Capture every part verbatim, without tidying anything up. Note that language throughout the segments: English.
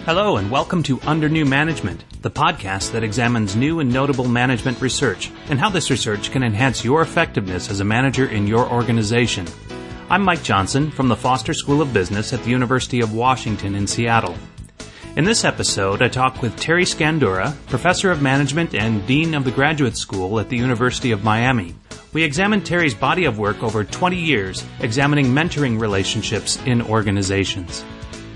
Hello and welcome to Under New Management, the podcast that examines new and notable management research and how this research can enhance your effectiveness as a manager in your organization. I'm Mike Johnson from the Foster School of Business at the University of Washington in Seattle. In this episode, I talk with Terry Scandura, Professor of Management and Dean of the Graduate School at the University of Miami. We examined Terry's body of work over twenty years, examining mentoring relationships in organizations.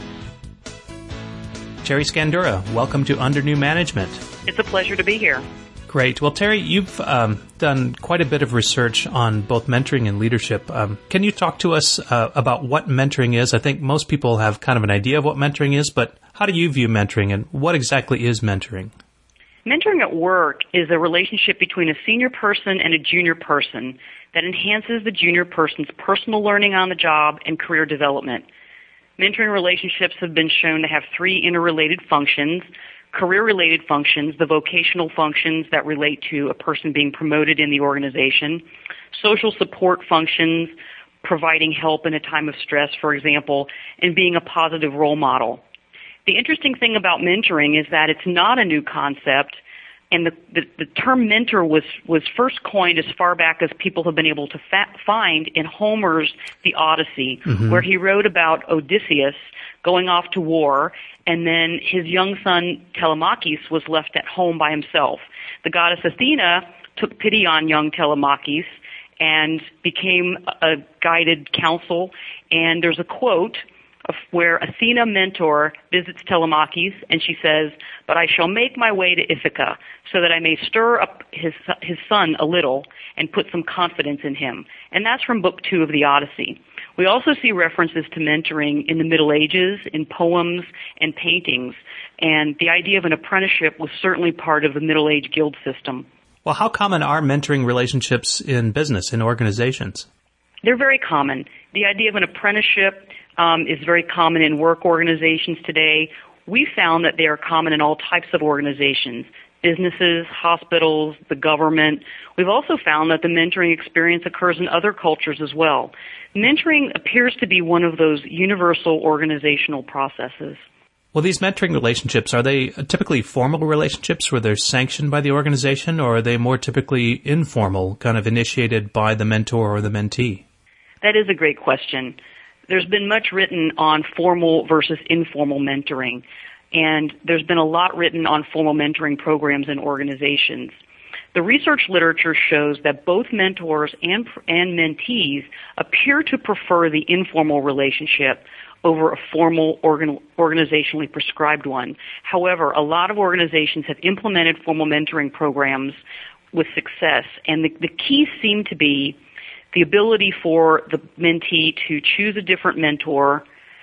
Terry Scandura, welcome to Under New Management. It's a pleasure to be here. Great. Well, Terry, you've um, done quite a bit of research on both mentoring and leadership. Um, can you talk to us uh, about what mentoring is? I think most people have kind of an idea of what mentoring is, but how do you view mentoring and what exactly is mentoring? Mentoring at work is a relationship between a senior person and a junior person that enhances the junior person's personal learning on the job and career development. Mentoring relationships have been shown to have three interrelated functions: career-related functions, the vocational functions that relate to a person being promoted in the organization; social support functions, providing help in a time of stress, for example; and being a positive role model. The interesting thing about mentoring is that it's not a new concept, and the, the, the term mentor was, was first coined as far back as people have been able to fa- find in Homer's The Odyssey, mm-hmm. where he wrote about Odysseus going off to war, and then his young son Telemachus was left at home by himself. The goddess Athena took pity on young Telemachus and became a guided counsel, and there's a quote of where Athena mentor visits Telemachus, and she says, "But I shall make my way to Ithaca, so that I may stir up his his son a little and put some confidence in him." And that's from Book Two of the Odyssey. We also see references to mentoring in the Middle Ages, in poems and paintings, and the idea of an apprenticeship was certainly part of the Middle Age guild system. Well, how common are mentoring relationships in business, in organizations? They're very common. The idea of an apprenticeship Um, is very common in work organizations today. We found that they are common in all types of organizations, businesses, hospitals, the government. We've also found that the mentoring experience occurs in other cultures as well. Mentoring appears to be one of those universal organizational processes. Well, these mentoring relationships, are they typically formal relationships where they're sanctioned by the organization, or are they more typically informal, kind of initiated by the mentor or the mentee? That is a great question. There's been much written on formal versus informal mentoring, and there's been a lot written on formal mentoring programs in organizations. The research literature shows that both mentors and, and mentees appear to prefer the informal relationship over a formal organ, organizationally prescribed one. However, a lot of organizations have implemented formal mentoring programs with success, and the, the keys seem to be the ability for the mentee to choose a different mentor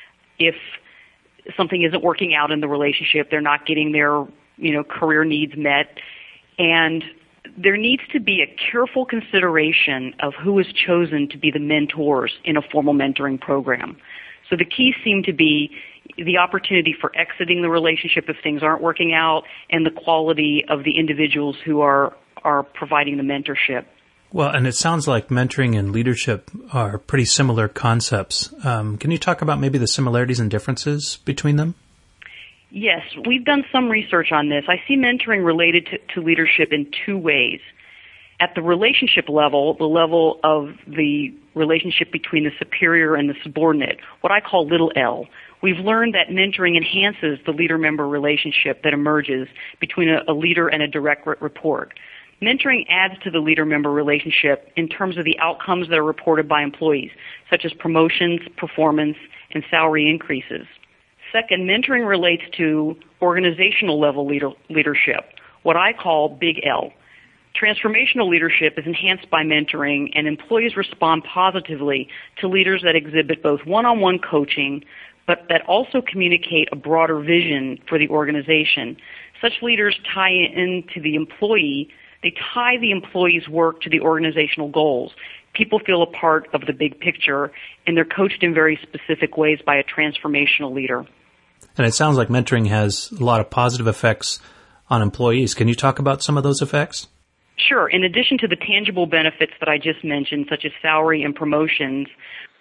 if something isn't working out in the relationship, they're not getting their, you know, career needs met. And there needs to be a careful consideration of who is chosen to be the mentors in a formal mentoring program. So the keys seem to be the opportunity for exiting the relationship if things aren't working out, and the quality of the individuals who are, are providing the mentorship. Well, and it sounds like mentoring and leadership are pretty similar concepts. Um, can you talk about maybe the similarities and differences between them? Yes, we've done some research on this. I see mentoring related to, to leadership in two ways. At the relationship level, the level of the relationship between the superior and the subordinate, what I call little L, we've learned that mentoring enhances the leader-member relationship that emerges between a, a leader and a direct report. Mentoring adds to the leader-member relationship in terms of the outcomes that are reported by employees, such as promotions, performance, and salary increases. Second, mentoring relates to organizational level leader- leadership, what I call Big L. Transformational leadership is enhanced by mentoring, and employees respond positively to leaders that exhibit both one-on-one coaching, but that also communicate a broader vision for the organization. Such leaders tie into the employee They tie the employee's work to the organizational goals. People feel a part of the big picture, and they're coached in very specific ways by a transformational leader. And it sounds like mentoring has a lot of positive effects on employees. Can you talk about some of those effects? Sure. In addition to the tangible benefits that I just mentioned, such as salary and promotions,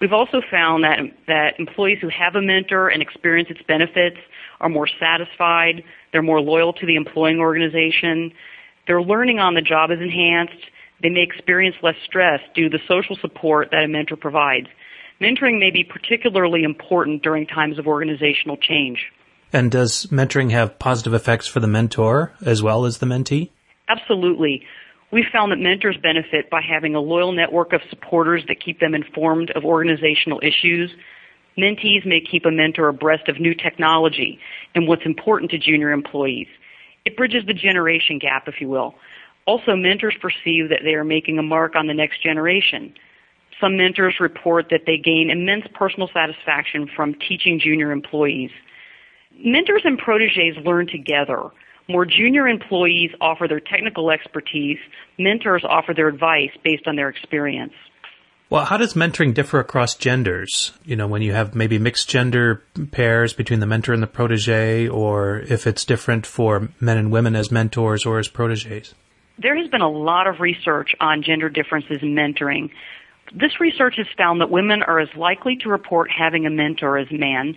We've also found that, that employees who have a mentor and experience its benefits are more satisfied, they're more loyal to the employing organization, their learning on the job is enhanced, they may experience less stress due to the social support that a mentor provides. Mentoring may be particularly important during times of organizational change. And does mentoring have positive effects for the mentor as well as the mentee? Absolutely. We've found that mentors benefit by having a loyal network of supporters that keep them informed of organizational issues. Mentees may keep a mentor abreast of new technology and what's important to junior employees. It bridges the generation gap, if you will. Also, mentors perceive that they are making a mark on the next generation. Some mentors report that they gain immense personal satisfaction from teaching junior employees. Mentors and proteges learn together. More junior employees offer their technical expertise. Mentors offer their advice based on their experience. Well, how does mentoring differ across genders? You know, when you have maybe mixed gender pairs between the mentor and the protege, or if it's different for men and women as mentors or as proteges? There has been a lot of research on gender differences in mentoring. This research has found that women are as likely to report having a mentor as men.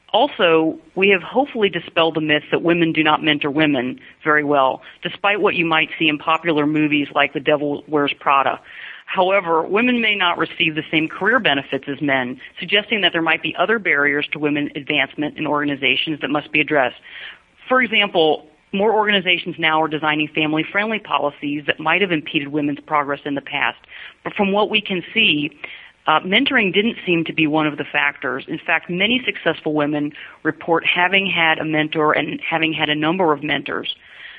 Also, we have hopefully dispelled the myth that women do not mentor women very well, despite what you might see in popular movies like The Devil Wears Prada. However, women may not receive the same career benefits as men, suggesting that there might be other barriers to women advancement in organizations that must be addressed. For example, more organizations now are designing family-friendly policies that might have impeded women's progress in the past. But from what we can see, Uh, mentoring didn't seem to be one of the factors. In fact, many successful women report having had a mentor and having had a number of mentors.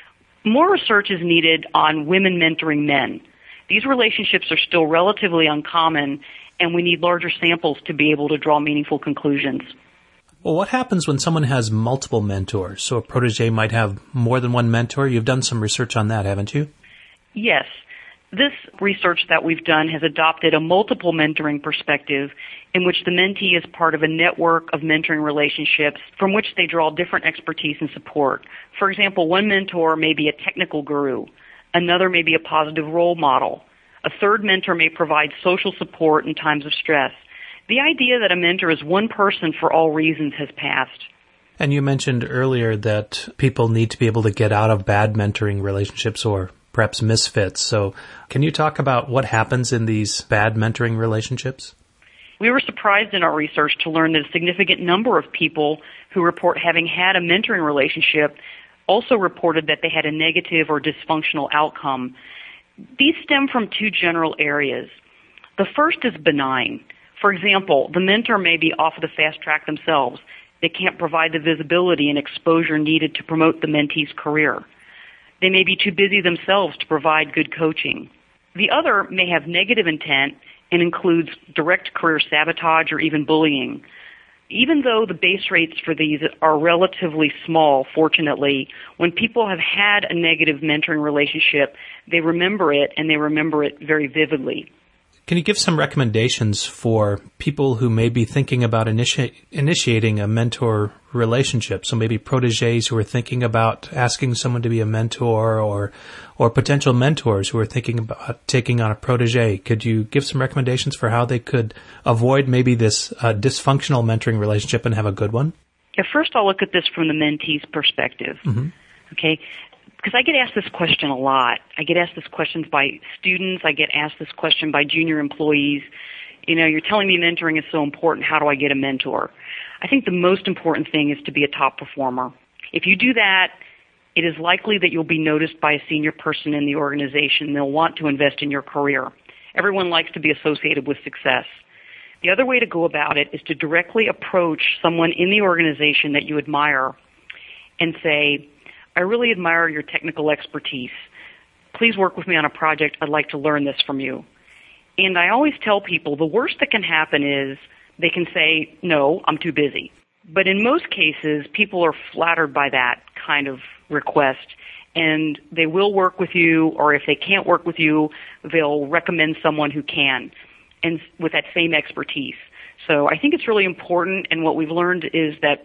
More research is needed on women mentoring men. These relationships are still relatively uncommon, and we need larger samples to be able to draw meaningful conclusions. Well, what happens when someone has multiple mentors? So a protege might have more than one mentor. You've done some research on that, haven't you? Yes. This research that we've done has adopted a multiple mentoring perspective in which the mentee is part of a network of mentoring relationships from which they draw different expertise and support. For example, one mentor may be a technical guru. Another may be a positive role model. A third mentor may provide social support in times of stress. The idea that a mentor is one person for all reasons has passed. And you mentioned earlier that people need to be able to get out of bad mentoring relationships or perhaps misfits. So can you talk about what happens in these bad mentoring relationships? We were surprised in our research to learn that a significant number of people who report having had a mentoring relationship also reported that they had a negative or dysfunctional outcome. These stem from two general areas. The first is benign. For example, the mentor may be off the fast track themselves. They can't provide the visibility and exposure needed to promote the mentee's career. They may be too busy themselves to provide good coaching. The other may have negative intent and includes direct career sabotage or even bullying. Even though the base rates for these are relatively small, fortunately, when people have had a negative mentoring relationship, they remember it, and they remember it very vividly. Can you give some recommendations for people who may be thinking about initi- initiating a mentor relationship? So maybe proteges who are thinking about asking someone to be a mentor, or or potential mentors who are thinking about taking on a protege. Could you give some recommendations for how they could avoid maybe this uh, dysfunctional mentoring relationship and have a good one? Yeah, first I'll look at this from the mentee's perspective. Mm-hmm. Okay. Because I get asked this question a lot. I get asked this question by students. I get asked this question by junior employees. You know, you're telling me mentoring is so important. How do I get a mentor? I think the most important thing is to be a top performer. If you do that, it is likely that you'll be noticed by a senior person in the organization. They'll want to invest in your career. Everyone likes to be associated with success. The other way to go about it is to directly approach someone in the organization that you admire and say, I really admire your technical expertise. Please work with me on a project. I'd like to learn this from you. And I always tell people the worst that can happen is they can say, no, I'm too busy. But in most cases, people are flattered by that kind of request, and they will work with you, or if they can't work with you, they'll recommend someone who can, and with that same expertise. So I think it's really important, and what we've learned is that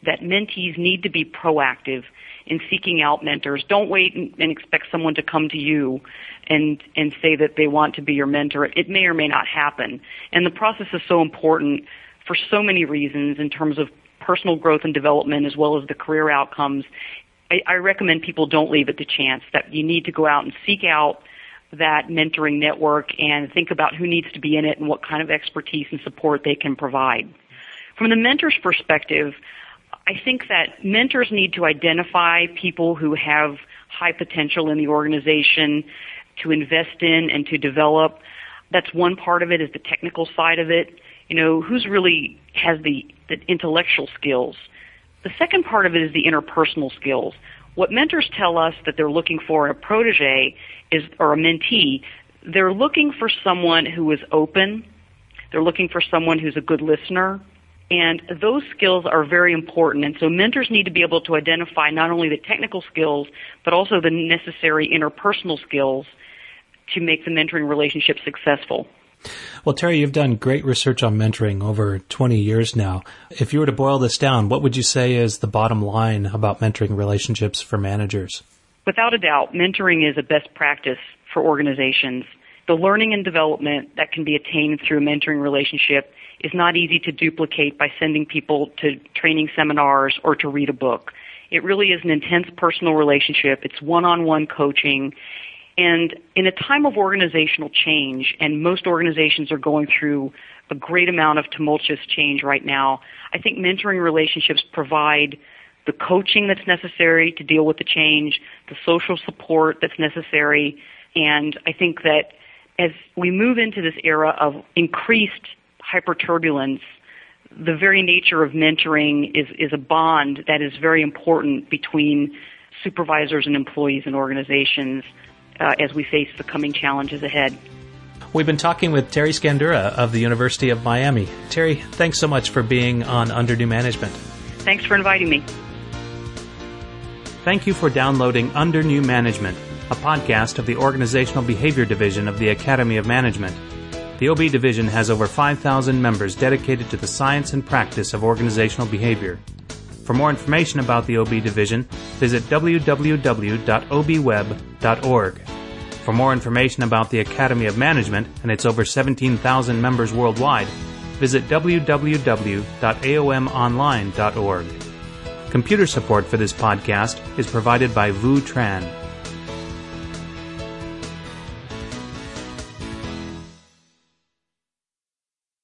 that mentees need to be proactive in seeking out mentors. Don't wait and, and expect someone to come to you and and say that they want to be your mentor. It may or may not happen. And the process is so important for so many reasons in terms of personal growth and development as well as the career outcomes. I, I recommend people don't leave it to chance, that you need to go out and seek out that mentoring network and think about who needs to be in it and what kind of expertise and support they can provide. From the mentor's perspective, I think that mentors need to identify people who have high potential in the organization to invest in and to develop. That's one part of it, is the technical side of it. You know, who's really has the, the intellectual skills. The second part of it is the interpersonal skills. What mentors tell us that they're looking for in a protege is, or a mentee, they're looking for someone who is open. They're looking for someone who's a good listener. And those skills are very important. And so mentors need to be able to identify not only the technical skills, but also the necessary interpersonal skills to make the mentoring relationship successful. Well, Terry, you've done great research on mentoring over twenty years now. If you were to boil this down, what would you say is the bottom line about mentoring relationships for managers? Without a doubt, mentoring is a best practice for organizations. The learning and development that can be attained through a mentoring relationship is not easy to duplicate by sending people to training seminars or to read a book. It really is an intense personal relationship. It's one-on-one coaching. And in a time of organizational change, and most organizations are going through a great amount of tumultuous change right now, I think mentoring relationships provide the coaching that's necessary to deal with the change, the social support that's necessary, and I think that as we move into this era of increased hyperturbulence, the very nature of mentoring is, is a bond that is very important between supervisors and employees and organizations uh, as we face the coming challenges ahead. We've been talking with Terry Scandura of the University of Miami. Terry, thanks so much for being on Under New Management. Thanks for inviting me. Thank you for downloading Under New Management, a podcast of the Organizational Behavior Division of the Academy of Management. The O B Division has over five thousand members dedicated to the science and practice of organizational behavior. For more information about the O B Division, visit w w w dot o b web dot org. For more information about the Academy of Management and its over seventeen thousand members worldwide, visit w w w dot a o m online dot org. Computer support for this podcast is provided by Vu Tran.